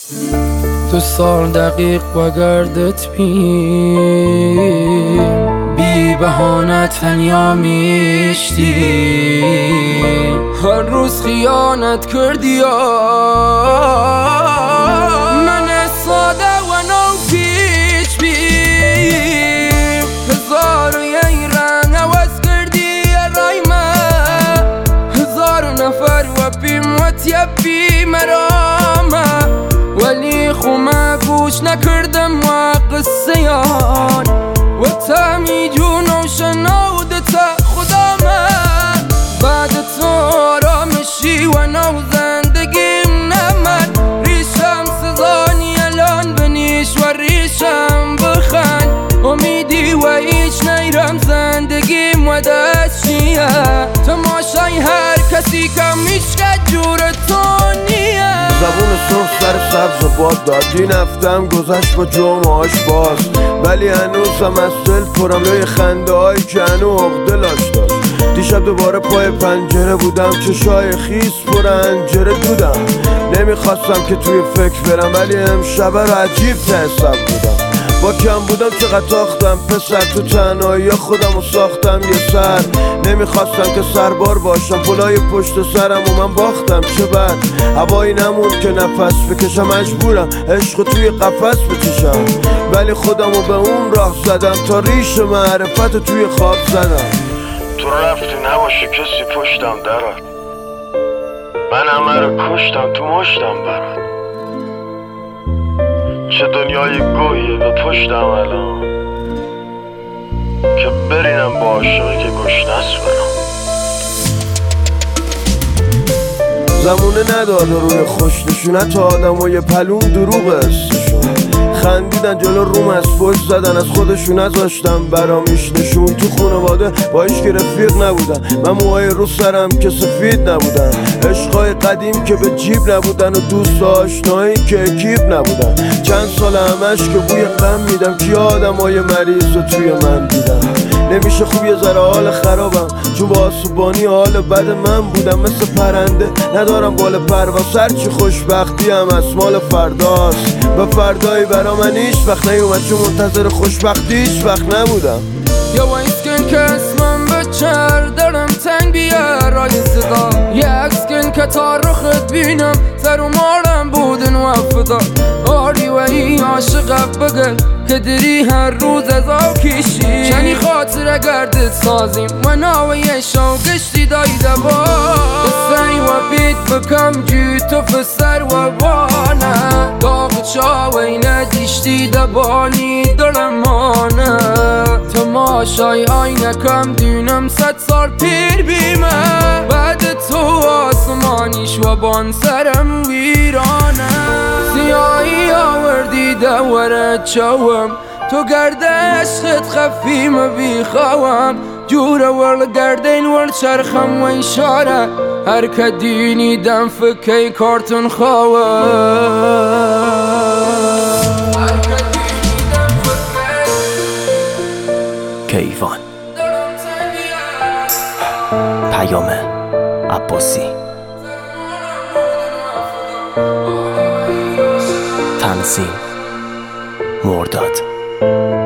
تو سال دقیق و گردت بی بهانه تنیا میشتی، هر روز خیانت کردی من ساده و نو پیش بیم، هزار و یک رنگ عوض کردی رای من، هزار نفر و بیمت یبی مرامه، ولی خومه گوش نکردم و قصه یان و تمی جون و شنودت خدا من، بعد تو آرامشی و نو زندگیم نمد، ریشم سزانی الان بنیش و ریشم بخند، امیدی و هیچ نیرم زندگیم و دستشیه، تماشای هر کسی که میشکد جور تو نیه. زبون صبح سر سبز و باد داد، این هفتم گذشت با جمعهاش باز، ولی هنوزم از دل پرم لای خنده هایی که هنو عقده لاش داشت. دیشب دوباره پای پنجره بودم، چشای خیس پر انجره دودم، نمیخواستم که توی فکر برم، ولی امشب رو عجیب تحسب بودم. با کم بودم چقدر تاختم پسر، تو تنهایی خودم رو ساختم یه سر، نمیخواستم که سربار باشم پلای پشت سرم و من باختم. چه بد هوایی نمون که نفس بکشم، مجبورم عشق توی قفس بکشم، ولی خودم رو به اون راه زدم تا ریش معرفت توی خواب زدم. تو رفتی نباشی کسی پشتم درات، من همه رو کشتم تو مشتم برات، چه دنیای گویه به پشتم الان که برینم با عاشقی که گشنست برام. زمونه نداده روی خوشنشونه تا آدم و یه پلون دروغ استشون، خندیدن جلو روم از پشت زدن، از خودشون نذاشتم برامیش نشون. تو خونواده با هیچکی رفیق نبودن، من موهای رو سرم که سفید نبودن، عشقای قدیم که به جیب نبودن و دوست آشنایی که اکیب نبودن. چند سال همش که بوی غم میدم، که آدمای مریض رو توی من دیدم. نمیشه خوب یه ذره حال خرابم، چون با آسوبانی حال بد من بودم، مثل پرنده ندارم بال پرواز، هرچی خوشبختی هم از مال فرداست، و فردایی برا من هیچ وقت نیومد، چون منتظر خوشبختی هیچ وقت نبودم. یا وایسکن که اسمم بچر دارم تنگ بیارای صدا، یکسکن که تا رخت بینم سر و مارم بودن و فدا، آری و ای عاشقت بگل که دری هر روز از آکیشی، کنی خاطر گردت سازیم و ناوی شو گشتی دایده با بسنی و بیت بکم جی تو فسر و بانه، داغ چاوی ندیشتی دبانی درمانه، تماشای آینه کم دینم 100 سال پیر بیمه، بعد تو آسمانیش و بان سرم ویرانه، سیاهی آوردی دورت چوم، تو گرد عشقت خفیم بیخوام، جوره ورل گردین ورل چرخم و اشاره، هر که دینی دم فکی کارتون خواه. کیوان پیام عباسی، تنظیم مرداد.